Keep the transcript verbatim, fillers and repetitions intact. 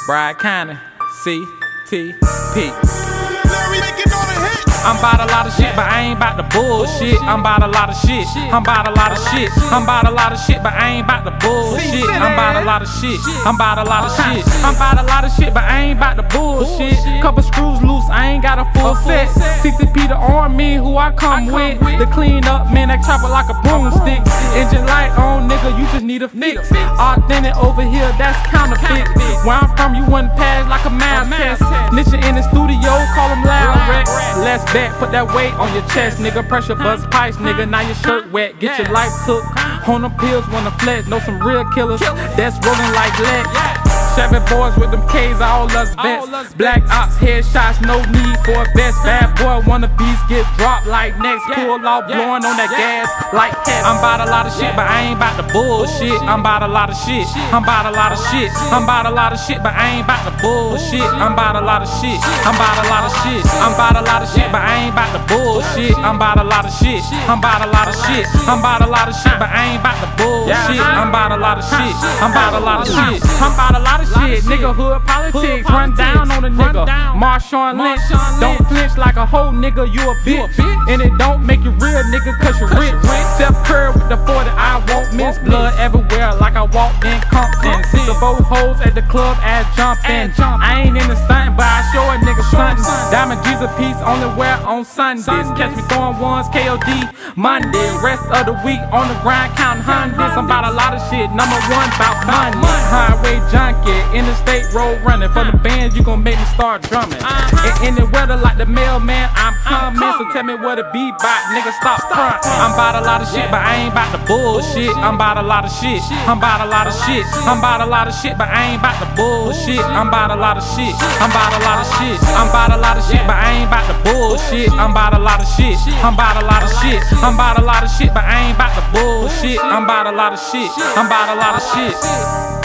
Brad Cannon, C T P. I'm about a lot of shit, but I ain't about the bullshit. I'm about a lot of shit. I'm about a lot of shit. I'm about a lot of shit, but I ain't about the bullshit. I'm about a lot of shit. I'm about a lot of shit. I'm about a lot of shit, but I ain't about the bullshit. Couple screws loose, I ain't got a full set. C T P the army, who I come with. The clean up, man, that chopper like a broomstick. Engine light on, nigga, you just need a fix. Authentic over here, that's counterfeit. Where I'm from, you wouldn't pass like a math test. Nitcha in the studio, call them loud wreck. Let's bet, put that weight on your chest, nigga. Pressure bust pipes, nigga. Now your shirt wet, get your life took. On them pills, wanna flex. Know some real killers that's rolling like lead. Seven boys with them K's, all us vets. Black ops, headshots, no need for a vest. Bad boy wannabes get dropped like next. Pull off, blowing on that gas like cat. I'm about a lot of shit, but I ain't about the bullshit. I'm about a lot of shit. I'm about a lot of shit. I'm about a lot of shit, but I ain't about the bullshit. I'm about a lot of shit. I'm about a lot of shit. I'm about a lot of shit, but I ain't about the bullshit. I'm about a lot of shit. I'm about a lot of shit. I'm about a lot of shit, but I ain't about the bullshit. I'm about a lot of shit. I'm about a lot of shit. I'm about a lot of shit, nigga, hood politics, run down on a nigga. Marshawn Lynch, don't flinch like a hoe, nigga, you a bitch. And it don't make you real, nigga, cause you rich. Steph Curry with the forty, I won't miss. Blood everywhere like I walked in Compton. Six of both hoes at the club, ass jumping. I ain't in the stunt, but I show a nigga something. Diamond G's a piece, only wear on Sundays. Catch me throwing ones, K O D Monday. Rest of the week on the grind, counting hundreds. I'm about a lot of shit, number one, about money. Highway junkie, interstate road running. For the bands, you gon' make me start drumming. And in the weather like the mailman, I'm coming. So tell me what it be about, nigga, stop front. I'm about a lot of shit, but I ain't about the bullshit. I'm about a lot of shit. I'm about a lot of shit. I'm about a lot of shit, but I ain't about the bullshit. I'm about a lot of shit. I'm about a lot of shit. I'm about a lot of shit, but I ain't about the bullshit. I'm about a lot of shit. I'm about a lot of shit. I'm about a lot of shit, but I ain't about the bullshit. I'm about a lot of shit. I'm about a lot of shit.